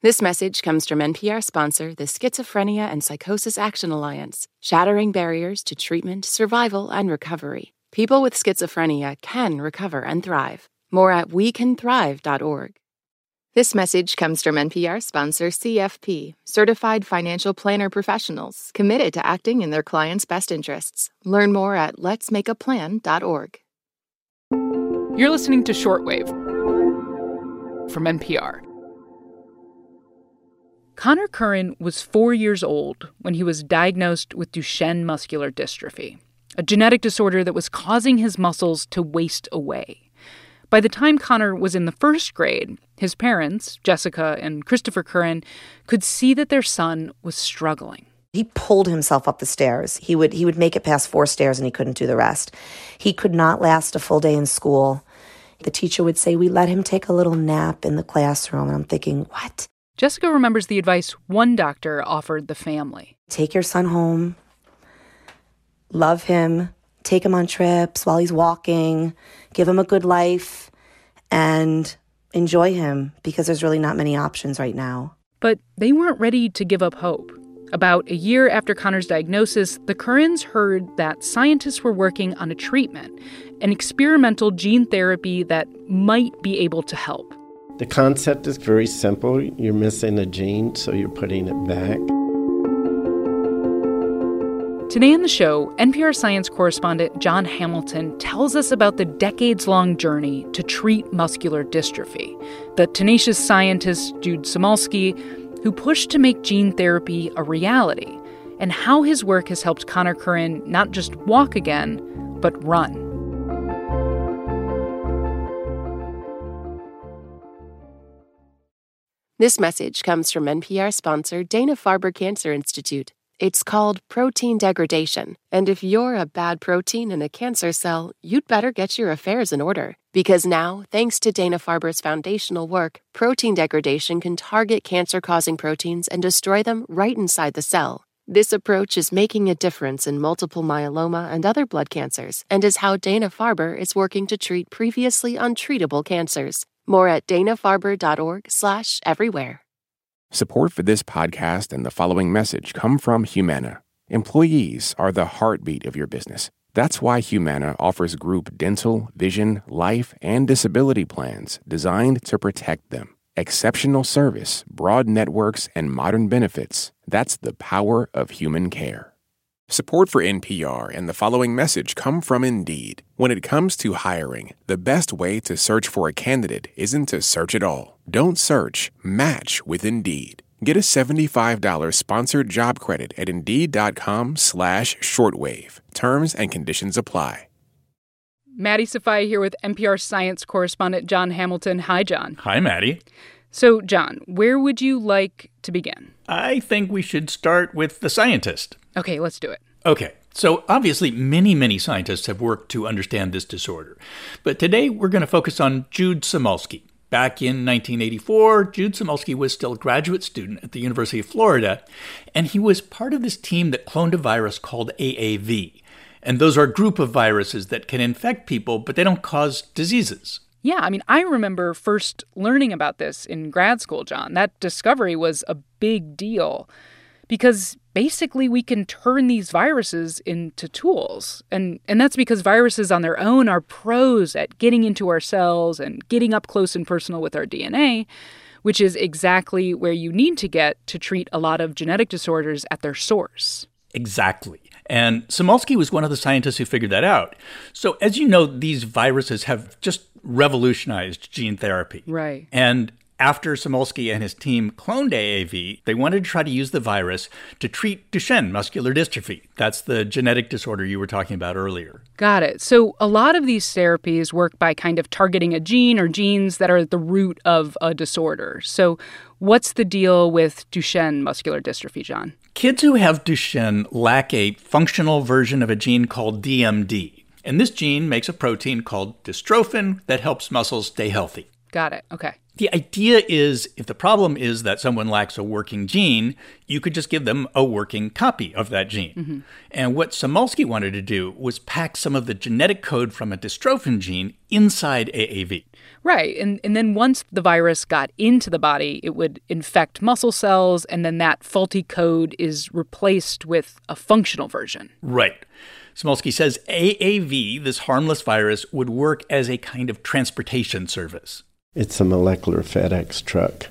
This message comes from NPR sponsor, the Schizophrenia and Psychosis Action Alliance, shattering barriers to treatment, survival, and recovery. People with schizophrenia can recover and thrive. More at wecanthrive.org. This message comes from NPR sponsor, CFP, Certified Financial Planner Professionals, committed to acting in their clients' best interests. Learn more at letsmakeaplan.org. You're listening to Shortwave from NPR. Conor Curran was 4 years old when he was diagnosed with Duchenne muscular dystrophy, a genetic disorder that was causing his muscles to waste away. By the time Conor was in the first grade, his parents, Jessica and Christopher Curran, could see that their son was struggling. He pulled himself up the stairs. He would make it past 4 stairs and he couldn't do the rest. He could not last a full day in school. The teacher would say, we let him take a little nap in the classroom. And I'm thinking, what? Jessica remembers the advice one doctor offered the family. Take your son home, love him, take him on trips while he's walking, give him a good life, and enjoy him because there's really not many options right now. But they weren't ready to give up hope. About a year after Conor's diagnosis, the Currans heard that scientists were working on a treatment, an experimental gene therapy that might be able to help. The concept is very simple. You're missing a gene, so you're putting it back. Today on the show, NPR science correspondent Jon Hamilton tells us about the decades-long journey to treat muscular dystrophy, the tenacious scientist Jude Samolsky, who pushed to make gene therapy a reality, and how his work has helped Conor Curran not just walk again, but run. This message comes from NPR sponsor Dana-Farber Cancer Institute. It's called protein degradation, and if you're a bad protein in a cancer cell, you'd better get your affairs in order. Because now, thanks to Dana-Farber's foundational work, protein degradation can target cancer-causing proteins and destroy them right inside the cell. This approach is making a difference in multiple myeloma and other blood cancers, and is how Dana-Farber is working to treat previously untreatable cancers. More at danafarber.org/everywhere. Support for this podcast and the following message come from Humana. Employees are the heartbeat of your business. That's why Humana offers group dental, vision, life, and disability plans designed to protect them. Exceptional service, broad networks, and modern benefits. That's the power of human care. Support for NPR and the following message come from Indeed. When it comes to hiring, the best way to search for a candidate isn't to search at all. Don't search, match with Indeed. Get a $75 sponsored job credit at Indeed.com/shortwave. Terms and conditions apply. Maddie Safai here with NPR science correspondent Jon Hamilton. Hi, Jon. Hi, Maddie. So, Jon, where would you like to begin? I think we should start with the scientist. Okay, let's do it. Okay, so obviously many scientists have worked to understand this disorder. But today we're going to focus on Jude Samolsky. Back in 1984, Jude Samolsky was still a graduate student at the University of Florida, and he was part of this team that cloned a virus called AAV. And those are a group of viruses that can infect people, but they don't cause diseases. Yeah, I mean, I remember first learning about this in grad school, Jon. That discovery was a big deal because basically we can turn these viruses into tools. And that's because viruses on their own are pros at getting into our cells and getting up close and personal with our DNA, which is exactly where you need to get to treat a lot of genetic disorders at their source. Exactly. And Samolsky was one of the scientists who figured that out. So as you know, these viruses have just revolutionized gene therapy. Right. And after Samolsky and his team cloned AAV, they wanted to try to use the virus to treat Duchenne muscular dystrophy. That's the genetic disorder you were talking about earlier. Got it. So a lot of these therapies work by kind of targeting a gene or genes that are at the root of a disorder. So what's the deal with Duchenne muscular dystrophy, Jon? Kids who have Duchenne lack a functional version of a gene called DMD. And this gene makes a protein called dystrophin that helps muscles stay healthy. Got it. Okay. The idea is if the problem is that someone lacks a working gene, you could just give them a working copy of that gene. Mm-hmm. And what Cymulski wanted to do was pack some of the genetic code from a dystrophin gene inside AAV. Right. And then once the virus got into the body, it would infect muscle cells, and then that faulty code is replaced with a functional version. Right. Cymulski says AAV, this harmless virus, would work as a kind of transportation service. It's a molecular FedEx truck.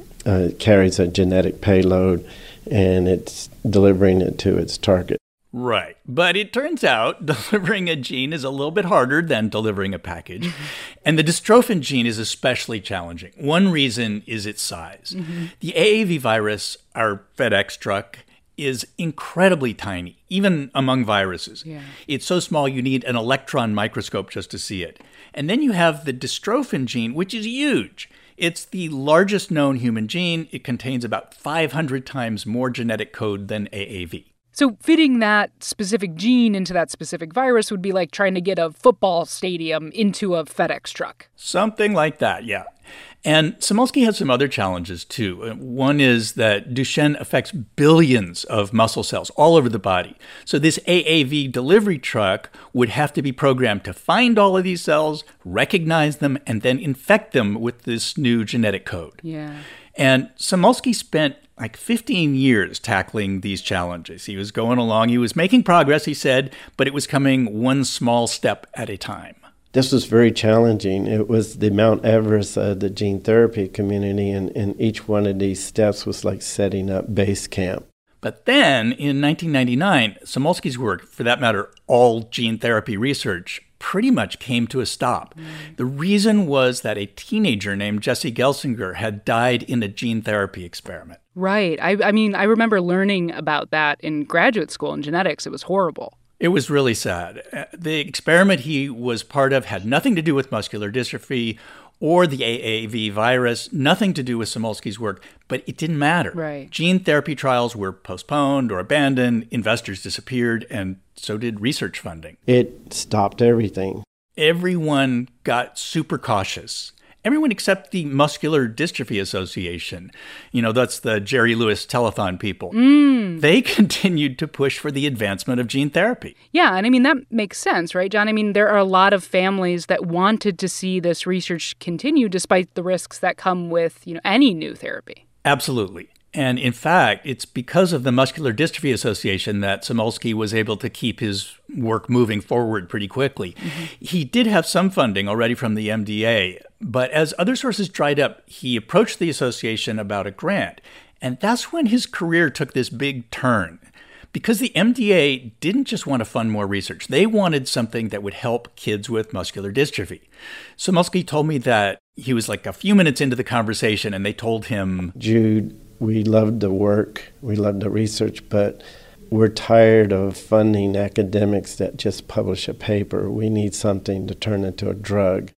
It carries a genetic payload, and it's delivering it to its target. Right. But it turns out delivering a gene is a little bit harder than delivering a package. Mm-hmm. And the dystrophin gene is especially challenging. One reason is its size. Mm-hmm. The AAV virus, our FedEx truck, is incredibly tiny, even among viruses. Yeah. It's so small you need an electron microscope just to see it. And then you have the dystrophin gene, which is huge. It's the largest known human gene. It contains about 500 times more genetic code than AAV. So fitting that specific gene into that specific virus would be like trying to get a football stadium into a FedEx truck. Something like that, yeah. And Cymulski has some other challenges, too. One is that Duchenne affects billions of muscle cells all over the body. So this AAV delivery truck would have to be programmed to find all of these cells, recognize them, and then infect them with this new genetic code. Yeah. And Cymulski spent like 15 years tackling these challenges. He was going along. He was making progress, he said, but it was coming one small step at a time. This was very challenging. It was the Mount Everest of the gene therapy community, and each one of these steps was like setting up base camp. But then, in 1999, Cymulski's work, for that matter, all gene therapy research, pretty much came to a stop. The reason was that a teenager named Jesse Gelsinger had died in a gene therapy experiment. Right. I mean, I remember learning about that in graduate school in genetics. It was horrible. It was really sad. The experiment he was part of had nothing to do with muscular dystrophy or the AAV virus, nothing to do with Cymulski's work, but it didn't matter. Right. Gene therapy trials were postponed or abandoned, investors disappeared, and so did research funding. It stopped everything. Everyone got super cautious. Everyone except the Muscular Dystrophy Association. You know, that's the Jerry Lewis telethon people. They continued to push for the advancement of gene therapy. Yeah, and I mean, that makes sense, right, John? I mean, there are a lot of families that wanted to see this research continue despite the risks that come with, any new therapy. Absolutely. And in fact, it's because of the Muscular Dystrophy Association that Cymulski was able to keep his work moving forward pretty quickly. Mm-hmm. He did have some funding already from the MDA, but as other sources dried up, he approached the association about a grant. And that's when his career took this big turn. Because the MDA didn't just want to fund more research. They wanted something that would help kids with muscular dystrophy. Cymulski told me that he was like a few minutes into the conversation and they told him, Jude, we love the work, we love the research, but we're tired of funding academics that just publish a paper. We need something to turn into a drug.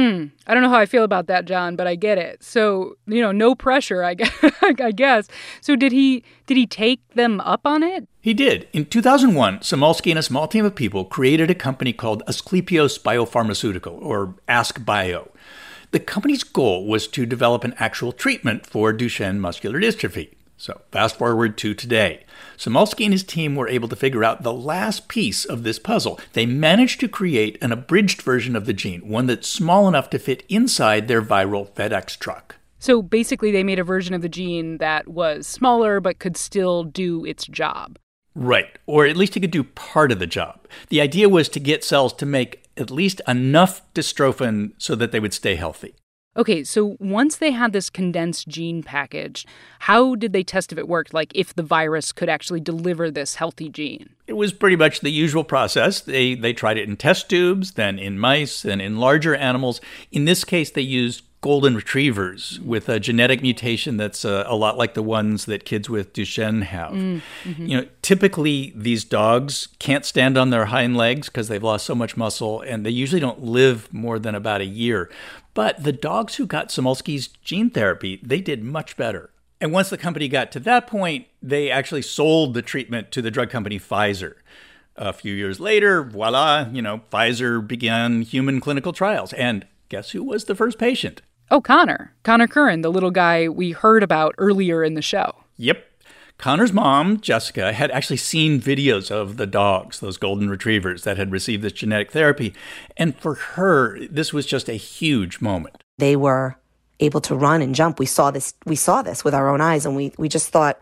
I don't know how I feel about that, John, but I get it. So, no pressure, I guess. So did he take them up on it? He did. In 2001, Cymulski and a small team of people created a company called Asclepios Biopharmaceutical, or AskBio. The company's goal was to develop an actual treatment for Duchenne muscular dystrophy. So fast forward to today. Cymulski and his team were able to figure out the last piece of this puzzle. They managed to create an abridged version of the gene, one that's small enough to fit inside their viral FedEx truck. So basically they made a version of the gene that was smaller but could still do its job. Right, or at least it could do part of the job. The idea was to get cells to make at least enough dystrophin so that they would stay healthy. Okay, so once they had this condensed gene package, how did they test if it worked, like if the virus could actually deliver this healthy gene? It was pretty much the usual process. They tried it in test tubes, then in mice, then in larger animals. In this case, they used golden retrievers with a genetic mutation that's a lot like the ones that kids with Duchenne have. Mm-hmm. Typically these dogs can't stand on their hind legs because they've lost so much muscle, and they usually don't live more than about a year. But the dogs who got Cymulski's gene therapy, they did much better. And once the company got to that point, they actually sold the treatment to the drug company Pfizer. A few years later, voila, Pfizer began human clinical trials. And guess who was the first patient? Oh, Connor Curran, the little guy we heard about earlier in the show. Yep. Connor's mom, Jessica, had actually seen videos of the dogs, those golden retrievers that had received this genetic therapy. And for her, this was just a huge moment. They were able to run and jump. We saw this with our own eyes, and we just thought,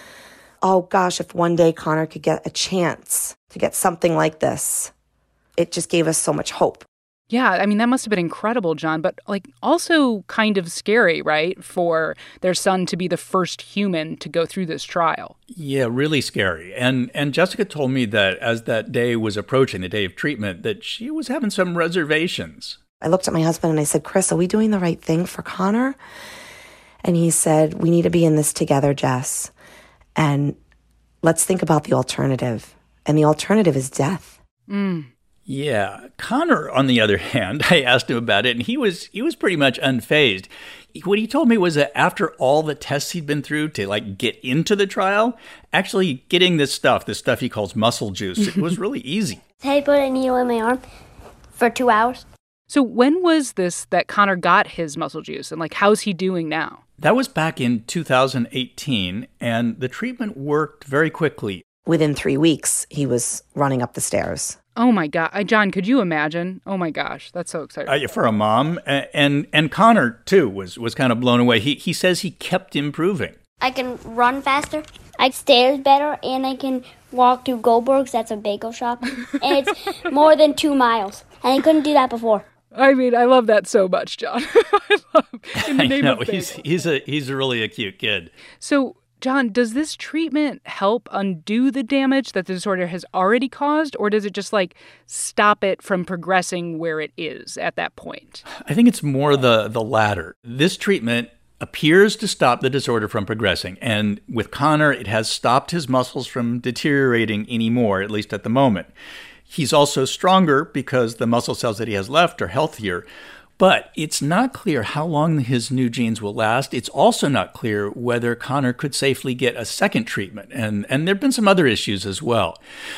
oh gosh, if one day Connor could get a chance to get something like this, it just gave us so much hope. Yeah, I mean, that must have been incredible, John, but also kind of scary, right, for their son to be the first human to go through this trial. Yeah, really scary. And Jessica told me that as that day was approaching, the day of treatment, that she was having some reservations. I looked at my husband and I said, Chris, are we doing the right thing for Connor? And he said, we need to be in this together, Jess. And let's think about the alternative. And the alternative is death. Yeah. Connor, on the other hand, I asked him about it, and he was pretty much unfazed. What he told me was that after all the tests he'd been through to get into the trial, actually getting this stuff he calls muscle juice, it was really easy. I put a needle in my arm for 2 hours. So when was this that Connor got his muscle juice, and how's he doing now? That was back in 2018, and the treatment worked very quickly. Within 3 weeks, he was running up the stairs. Oh, my God. John, could you imagine? Oh, my gosh. That's so exciting. For a mom. And Connor, too, was kind of blown away. He says he kept improving. I can run faster, I stairs better, and I can walk to Goldberg's. That's a bagel shop. And it's more than 2 miles. And I couldn't do that before. I mean, I love that so much, John. In the name of bagel. He's really a cute kid. So, John, does this treatment help undo the damage that the disorder has already caused, or does it just stop it from progressing where it is at that point? I think it's more the latter. This treatment appears to stop the disorder from progressing, and with Connor, it has stopped his muscles from deteriorating anymore, at least at the moment. He's also stronger because the muscle cells that he has left are healthier. But it's not clear how long his new genes will last. It's also not clear whether Connor could safely get a second treatment. And there have been some other issues as well.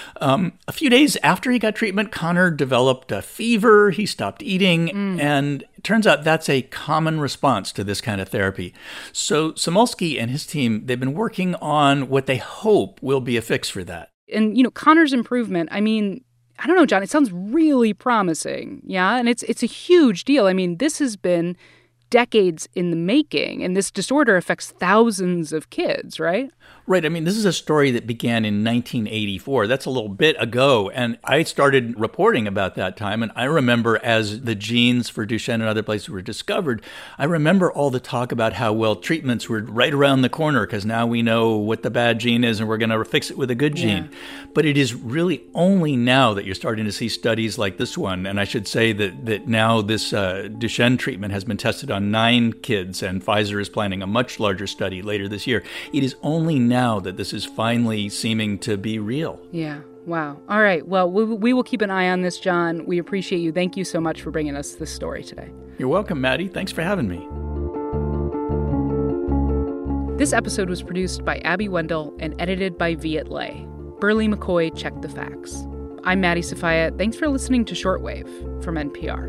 A few days after he got treatment, Connor developed a fever. He stopped eating. And it turns out that's a common response to this kind of therapy. So Cymulski and his team, they've been working on what they hope will be a fix for that. And, Connor's improvement, I mean, I don't know, John, it sounds really promising, yeah? And it's a huge deal. I mean, this has been decades in the making, and this disorder affects thousands of kids, right? Right. I mean, this is a story that began in 1984. That's a little bit ago, and I started reporting about that time, and I remember as the genes for Duchenne and other places were discovered, I remember all the talk about how, treatments were right around the corner because now we know what the bad gene is and we're going to fix it with a good gene. But it is really only now that you're starting to see studies like this one, and I should say that now this Duchenne treatment has been tested on 9 kids, and Pfizer is planning a much larger study later this year. It is only now that this is finally seeming to be real. Yeah. Wow. All right. Well, we will keep an eye on this, John. We appreciate you. Thank you so much for bringing us this story today. You're welcome, Maddie. Thanks for having me. This episode was produced by Abby Wendell and edited by Viet Le. Burley McCoy checked the facts. I'm Maddie Sofia. Thanks for listening to Shortwave from NPR.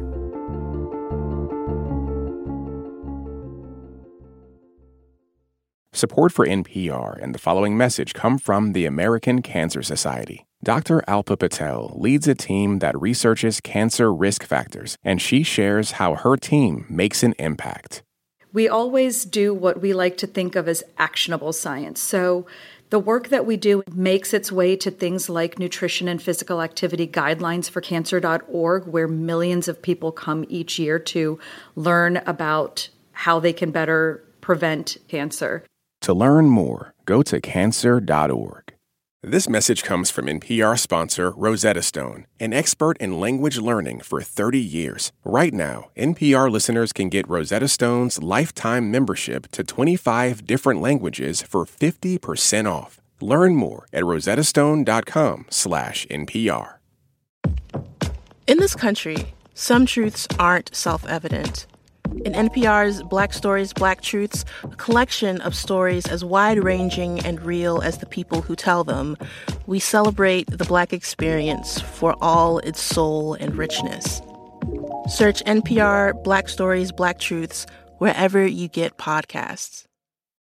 Support for NPR and the following message come from the American Cancer Society. Dr. Alpa Patel leads a team that researches cancer risk factors, and she shares how her team makes an impact. We always do what we like to think of as actionable science. So the work that we do makes its way to things like nutrition and physical activity guidelines for cancer.org, where millions of people come each year to learn about how they can better prevent cancer. To learn more, go to cancer.org. This message comes from NPR sponsor Rosetta Stone, an expert in language learning for 30 years. Right now, NPR listeners can get Rosetta Stone's lifetime membership to 25 different languages for 50% off. Learn more at rosettastone.com/NPR. In this country, some truths aren't self-evident. In NPR's Black Stories, Black Truths, a collection of stories as wide-ranging and real as the people who tell them, we celebrate the Black experience for all its soul and richness. Search NPR Black Stories, Black Truths wherever you get podcasts.